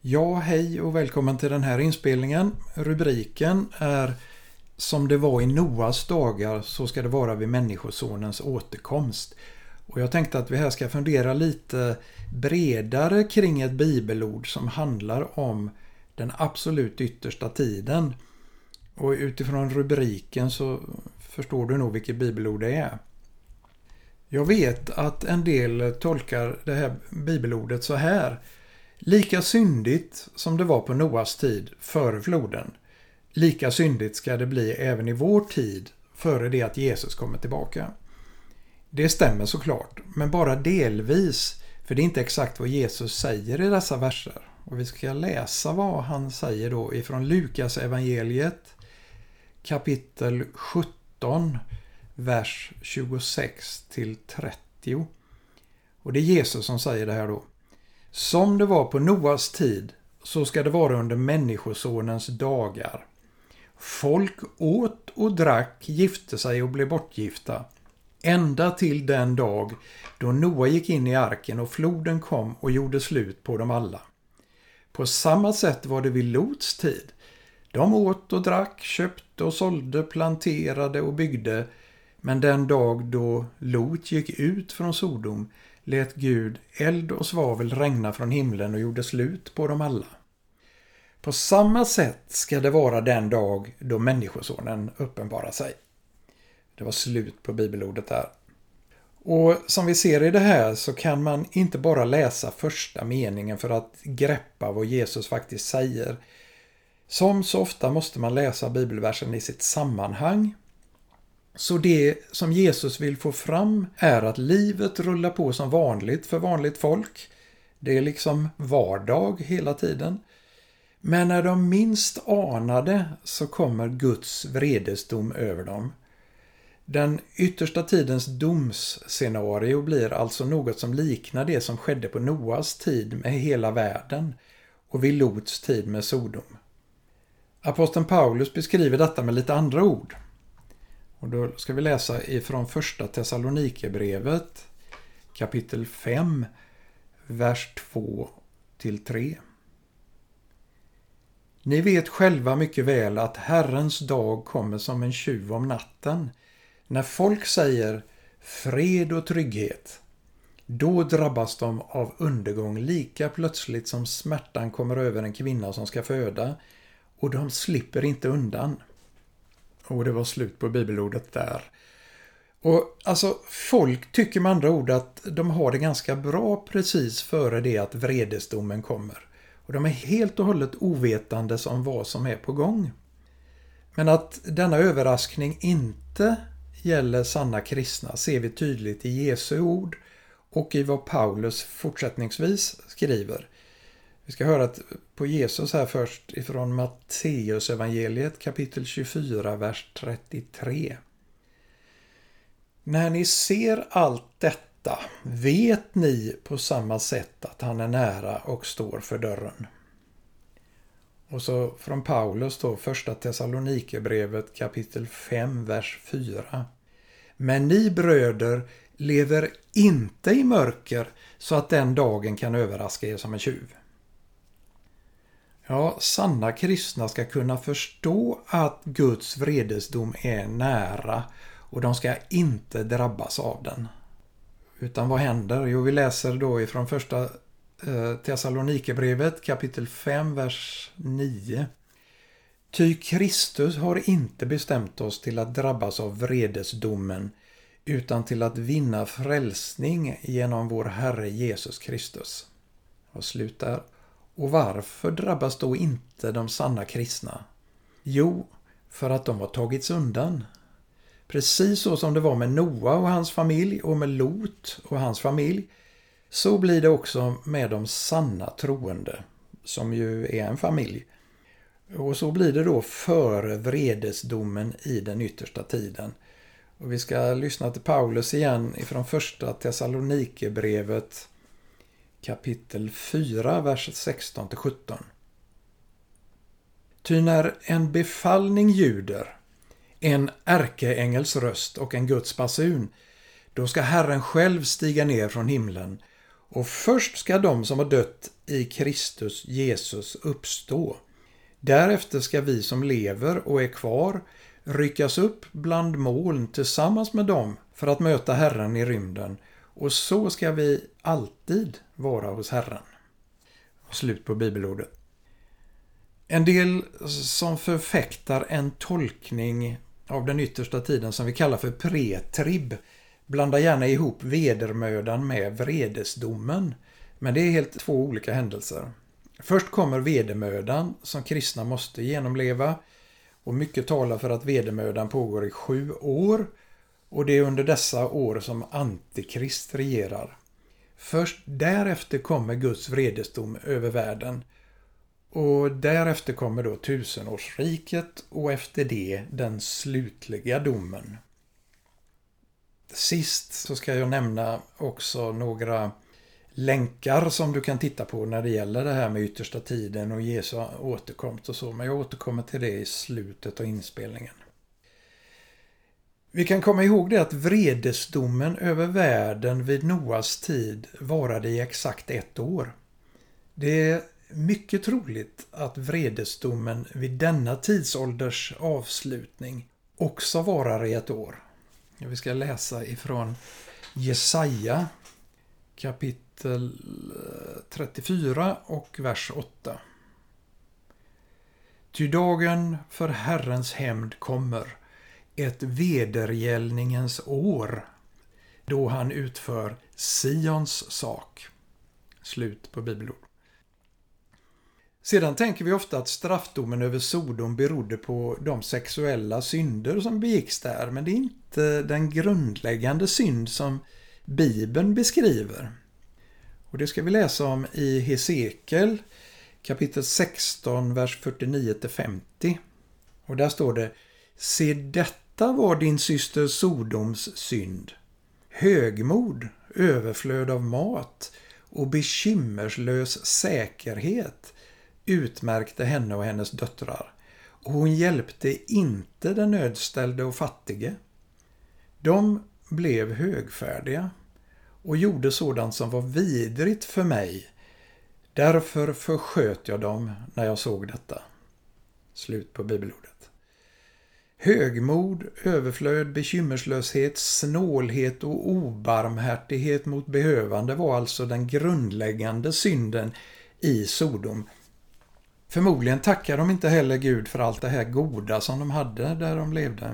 Ja, hej och välkommen till den här inspelningen. Rubriken är Som det var i Noas dagar så ska det vara vid människosonens återkomst. Och jag tänkte att vi här ska fundera lite bredare kring ett bibelord som handlar om den absolut yttersta tiden. Och utifrån rubriken så förstår du nog vilket bibelord det är. Jag vet att en del tolkar det här bibelordet så här. Lika syndigt som det var på Noas tid före floden, lika syndigt ska det bli även i vår tid före det att Jesus kommer tillbaka. Det stämmer såklart, men bara delvis, för det är inte exakt vad Jesus säger i dessa verser. Och vi ska läsa vad han säger då ifrån Lukas evangeliet kapitel 17, vers 26-30. Och det är Jesus som säger det här då. Som det var på Noas tid så ska det vara under människosonens dagar. Folk åt och drack, gifte sig och blev bortgifta. Ända till den dag då Noa gick in i arken och floden kom och gjorde slut på dem alla. På samma sätt var det vid Lots tid. De åt och drack, köpte och sålde, planterade och byggde. Men den dag då Lot gick ut från Sodom lät Gud eld och svavel regna från himlen och gjorde slut på dem alla. På samma sätt ska det vara den dag då människosonen uppenbarar sig. Det var slut på bibelordet där. Och som vi ser i det här så kan man inte bara läsa första meningen för att greppa vad Jesus faktiskt säger. Som så ofta måste man läsa bibelversen i sitt sammanhang. Så det som Jesus vill få fram är att livet rullar på som vanligt för vanligt folk. Det är liksom vardag hela tiden. Men när de minst anade så kommer Guds vredesdom över dem. Den yttersta tidens domsscenario blir alltså något som liknar det som skedde på Noas tid med hela världen och vid Lots tid med Sodom. Aposteln Paulus beskriver detta med lite andra ord. Och då ska vi läsa ifrån första Thessalonikerbrevet kapitel 5, vers 2-3. Ni vet själva mycket väl att Herrens dag kommer som en tjuv om natten. När folk säger fred och trygghet, då drabbas de av undergång lika plötsligt som smärtan kommer över en kvinna som ska föda, och de slipper inte undan. Och det var slut på bibelordet där. Och alltså folk tycker med andra ord att de har det ganska bra precis före det att vredesdomen kommer. Och de är helt och hållet ovetande om vad som är på gång. Men att denna överraskning inte gäller sanna kristna ser vi tydligt i Jesu ord och i vad Paulus fortsättningsvis skriver. Vi ska höra på Jesus här först ifrån Matteus evangeliet kapitel 24, vers 33. När ni ser allt detta vet ni på samma sätt att han är nära och står för dörren. Och så från Paulus då första Thessalonikerbrevet kapitel 5, vers 4. Men ni bröder lever inte i mörker så att den dagen kan överraska er som en tjuv. Ja, sanna kristna ska kunna förstå att Guds vredesdom är nära och de ska inte drabbas av den. Utan vad händer? Jo, vi läser då ifrån första Thessalonikerbrevet kapitel 5, vers 9. Ty Kristus har inte bestämt oss till att drabbas av vredesdomen utan till att vinna frälsning genom vår Herre Jesus Kristus. Och slutar. Och varför drabbas då inte de sanna kristna? Jo, för att de har tagits undan. Precis så som det var med Noa och hans familj och med Lot och hans familj, så blir det också med de sanna troende, som ju är en familj. Och så blir det då före vredesdomen i den yttersta tiden. Och vi ska lyssna till Paulus igen ifrån första Thessalonikerbrevet kapitel 4, vers 16-17. Ty när en befallning ljuder, en ärkeängels röst och en Guds basun, då ska Herren själv stiga ner från himlen, och först ska de som har dött i Kristus Jesus uppstå. Därefter ska vi som lever och är kvar ryckas upp bland moln tillsammans med dem för att möta Herren i rymden, och så ska vi alltid vara hos Herren. Slut på bibelordet. En del som förfäktar en tolkning av den yttersta tiden som vi kallar för pretrib blandar gärna ihop vedermödan med vredesdomen, men det är helt två olika händelser. Först kommer vedermödan som kristna måste genomleva, och mycket talar för att vedermödan pågår i 7 år, och det är under dessa år som antikrist regerar. Först därefter kommer Guds vredesdom över världen, och därefter kommer då 1000-årsriket och efter det den slutliga domen. Sist så ska jag nämna också några länkar som du kan titta på när det gäller det här med yttersta tiden och Jesu återkomst och så, men jag återkommer till det i slutet av inspelningen. Vi kan komma ihåg det att vredesdomen över världen vid Noas tid varade i exakt 1 år. Det är mycket troligt att vredesdomen vid denna tidsålders avslutning också varar i 1 år. Vi ska läsa ifrån Jesaja kapitel 34 och vers 8. Ty dagen för Herrens hämnd kommer, ett vedergällningens år, då han utför Sions sak. Slut på bibelord. Sedan tänker vi ofta att straffdomen över Sodom berodde på de sexuella synder som begicks där, men det är inte den grundläggande synd som Bibeln beskriver. Och det ska vi läsa om i Hesekiel kapitel 16, vers 49-50. Och där står det: Se, detta var din syster Sodoms synd. Högmod, överflöd av mat och bekymmerslös säkerhet utmärkte henne och hennes döttrar, och hon hjälpte inte den nödställde och fattige. De blev högfärdiga och gjorde sådant som var vidrigt för mig. Därför försköt jag dem när jag såg detta. Slut på bibelordet. Högmod, överflöd, bekymmerslöshet, snålhet och obarmhärtighet mot behövande var alltså den grundläggande synden i Sodom. Förmodligen tackar de inte heller Gud för allt det här goda som de hade där de levde.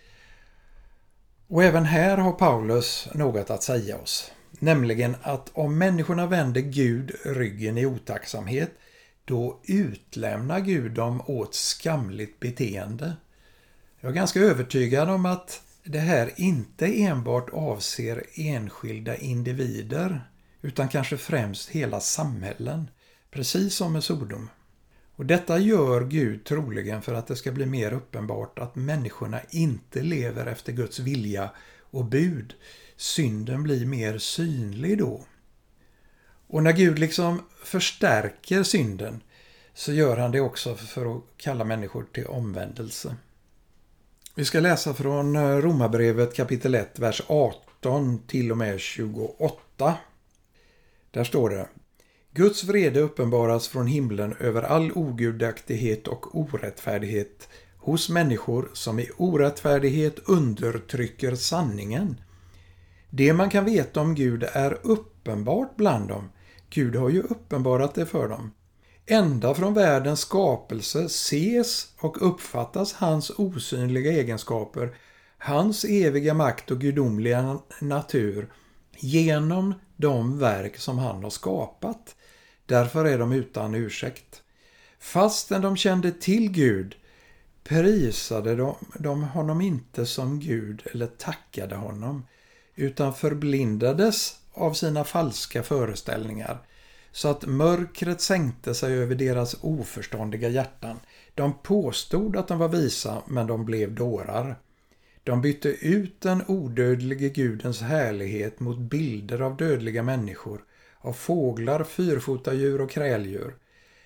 Och även här har Paulus något att säga oss. Nämligen att om människorna vänder Gud ryggen i otacksamhet, då utlämnar Gud dem åt skamligt beteende. Jag är ganska övertygad om att det här inte enbart avser enskilda individer, utan kanske främst hela samhällen, precis som med Sodom. Och detta gör Gud troligen för att det ska bli mer uppenbart att människorna inte lever efter Guds vilja och bud. Synden blir mer synlig då. Och när Gud liksom förstärker synden så gör han det också för att kalla människor till omvändelse. Vi ska läsa från Romarbrevet kapitel 1, vers 18 till och med 28. Där står det: Guds vrede uppenbaras från himlen över all ogudaktighet och orättfärdighet hos människor som i orättfärdighet undertrycker sanningen. Det man kan veta om Gud är uppenbart bland dem. Gud har ju uppenbarat det för dem. Ända från världens skapelse ses och uppfattas hans osynliga egenskaper, hans eviga makt och gudomliga natur genom de verk som han har skapat. Därför är de utan ursäkt. Fastän de kände till Gud prisade de honom inte som Gud eller tackade honom, utan förblindades av sina falska föreställningar, så att mörkret sänkte sig över deras oförståndiga hjärtan. De påstod att de var visa, men de blev dårar. De bytte ut den odödlige Gudens härlighet mot bilder av dödliga människor, av fåglar, fyrfotadjur och kräldjur.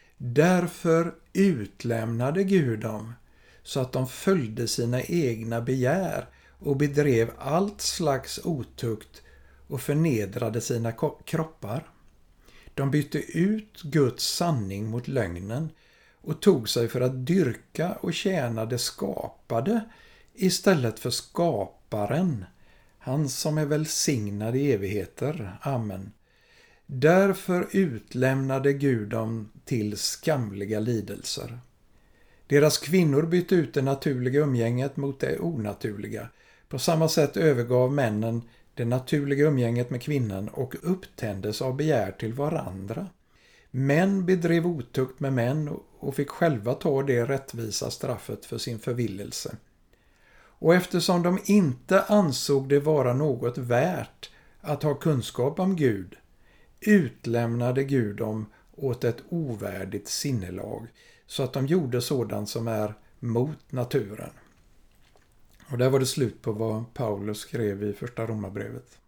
Därför utlämnade Gud dem, så att de följde sina egna begär och bedrev allt slags otukt och förnedrade sina kroppar. De bytte ut Guds sanning mot lögnen och tog sig för att dyrka och tjäna det skapade istället för skaparen, han som är välsignad i evigheter. Amen. Därför utlämnade Gud dem till skamliga lidelser. Deras kvinnor bytte ut det naturliga umgänget mot det onaturliga. På samma sätt övergav männen det naturliga umgänget med kvinnan och upptändes av begär till varandra. Män bedrev otukt med män och fick själva ta det rättvisa straffet för sin förvillelse. Och eftersom de inte ansåg det vara något värt att ha kunskap om Gud, utlämnade Gud dem åt ett ovärdigt sinnelag, så att de gjorde sådant som är mot naturen. Och där var det slut på vad Paulus skrev i första Romarbrevet.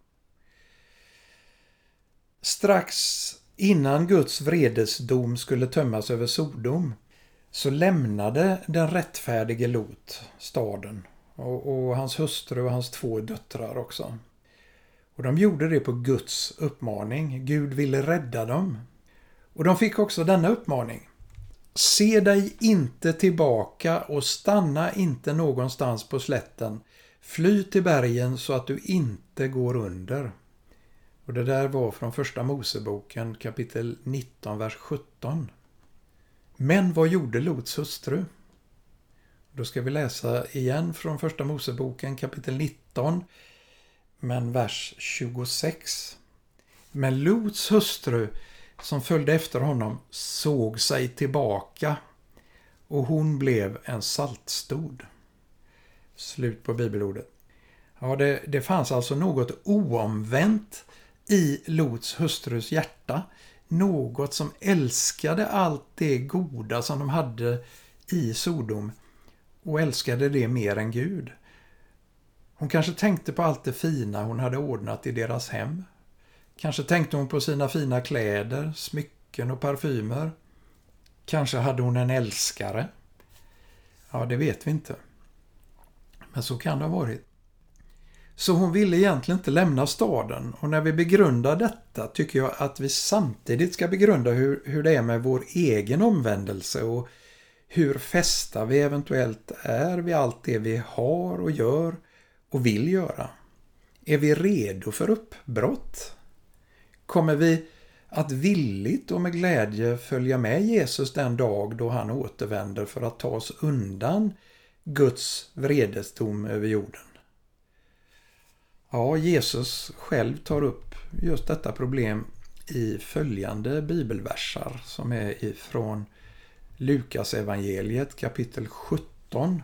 Strax innan Guds vredesdom skulle tömmas över Sodom så lämnade den rättfärdige Lot staden och hans hustru och hans 2 döttrar också. Och de gjorde det på Guds uppmaning. Gud ville rädda dem. Och de fick också denna uppmaning: se dig inte tillbaka och stanna inte någonstans på slätten. Fly till bergen så att du inte går under. Och det där var från första Moseboken kapitel 19, vers 17. Men vad gjorde Lots hustru? Då ska vi läsa igen från första Moseboken kapitel 19, men vers 26. Men Lots hustru som följde efter honom såg sig tillbaka och hon blev en saltstod. Slut på bibelordet. Ja, det fanns alltså något oomvänt i Lots hustrus hjärta. Något som älskade allt det goda som de hade i Sodom och älskade det mer än Gud. Hon kanske tänkte på allt det fina hon hade ordnat i deras hem. Kanske tänkte hon på sina fina kläder, smycken och parfymer. Kanske hade hon en älskare. Ja, det vet vi inte. Men så kan det ha varit. Så hon ville egentligen inte lämna staden. Och när vi begrundar detta tycker jag att vi samtidigt ska begrunda hur det är med vår egen omvändelse och hur fästa vi eventuellt är vid allt det vi har och gör och vill göra. Är vi redo för uppbrott? Kommer vi att villigt och med glädje följa med Jesus den dag då han återvänder för att ta oss undan Guds vredesdom över jorden? Ja, Jesus själv tar upp just detta problem i följande bibelversar som är ifrån Lukas evangeliet kapitel 17,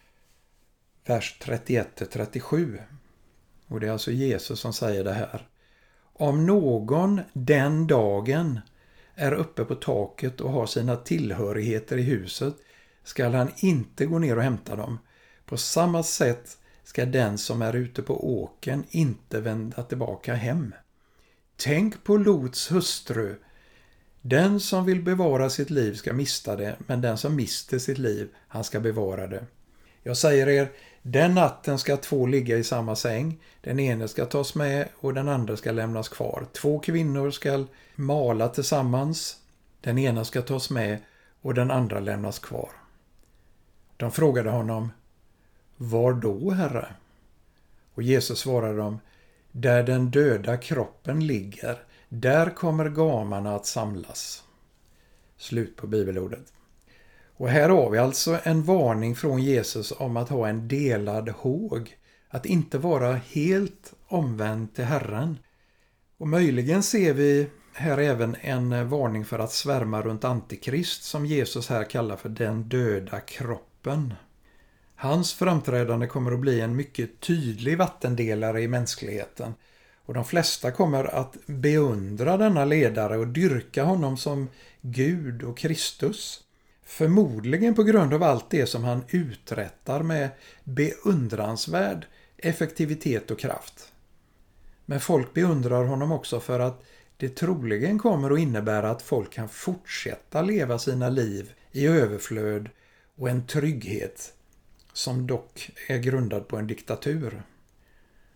vers 31-37. Och det är alltså Jesus som säger det här. Om någon den dagen är uppe på taket och har sina tillhörigheter i huset skall han inte gå ner och hämta dem. På samma sätt ska den som är ute på åken inte vända tillbaka hem. Tänk på Lots hustru. Den som vill bevara sitt liv ska mista det, men den som mister sitt liv, han ska bevara det. Jag säger er, den natten ska 2 ligga i samma säng. Den ene ska tas med och den andra ska lämnas kvar. 2 kvinnor ska mala tillsammans. Den ena ska tas med och den andra lämnas kvar. De frågade honom: var då, Herre? Och Jesus svarade dem: där den döda kroppen ligger, där kommer gamarna att samlas. Slut på bibelordet. Och här har vi alltså en varning från Jesus om att ha en delad håg. Att inte vara helt omvänd till Herren. Och möjligen ser vi här även en varning för att svärma runt Antikrist, som Jesus här kallar för den döda kroppen. Hans framträdande kommer att bli en mycket tydlig vattendelare i mänskligheten. Och de flesta kommer att beundra denna ledare och dyrka honom som Gud och Kristus. Förmodligen på grund av allt det som han uträttar med beundransvärd effektivitet och kraft. Men folk beundrar honom också för att det troligen kommer att innebära att folk kan fortsätta leva sina liv i överflöd och en trygghet som dock är grundad på en diktatur.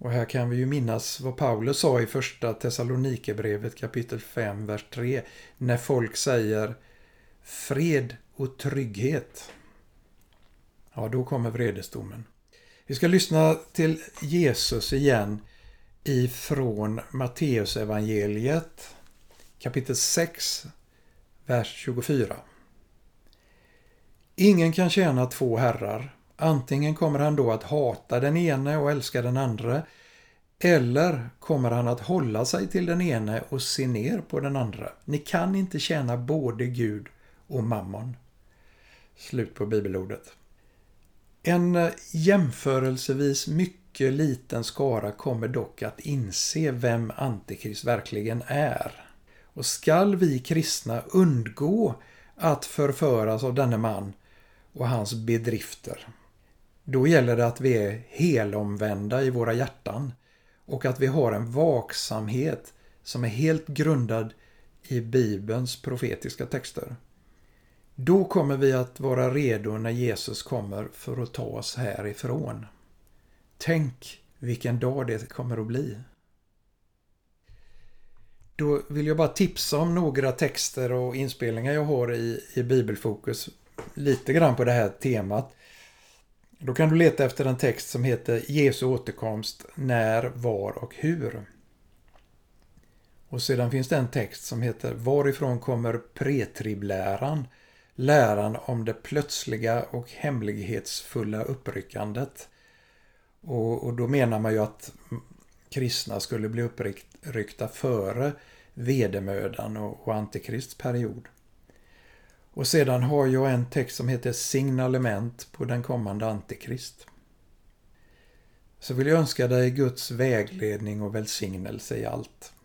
Och här kan vi ju minnas vad Paulus sa i första Thessalonikerbrevet kapitel 5, vers 3. När folk säger fred och trygghet. Ja, då kommer vredesdomen. Vi ska lyssna till Jesus igen ifrån Matteusevangeliet kapitel 6, vers 24. Ingen kan tjäna två herrar. Antingen kommer han då att hata den ene och älska den andra, eller kommer han att hålla sig till den ene och se ner på den andra. Ni kan inte tjäna både Gud och mammon. Slut på bibelordet. En jämförelsevis mycket liten skara kommer dock att inse vem Antikrist verkligen är. Och skall vi kristna undgå att förföras av denne man och hans bedrifter, då gäller det att vi är helomvända i våra hjärtan och att vi har en vaksamhet som är helt grundad i Bibelns profetiska texter. Då kommer vi att vara redo när Jesus kommer för att ta oss härifrån. Tänk vilken dag det kommer att bli. Då vill jag bara tipsa om några texter och inspelningar jag har i Bibelfokus lite grann på det här temat. Då kan du leta efter en text som heter Jesu återkomst, när, var och hur. Och sedan finns det en text som heter Varifrån kommer pretribläran? Läran om det plötsliga och hemlighetsfulla uppryckandet. Och då menar man ju att kristna skulle bli uppryckta före vedermödan och Antikrists period. Och sedan har jag en text som heter Signalement på den kommande Antikrist. Så vill jag önska dig Guds vägledning och välsignelse i allt.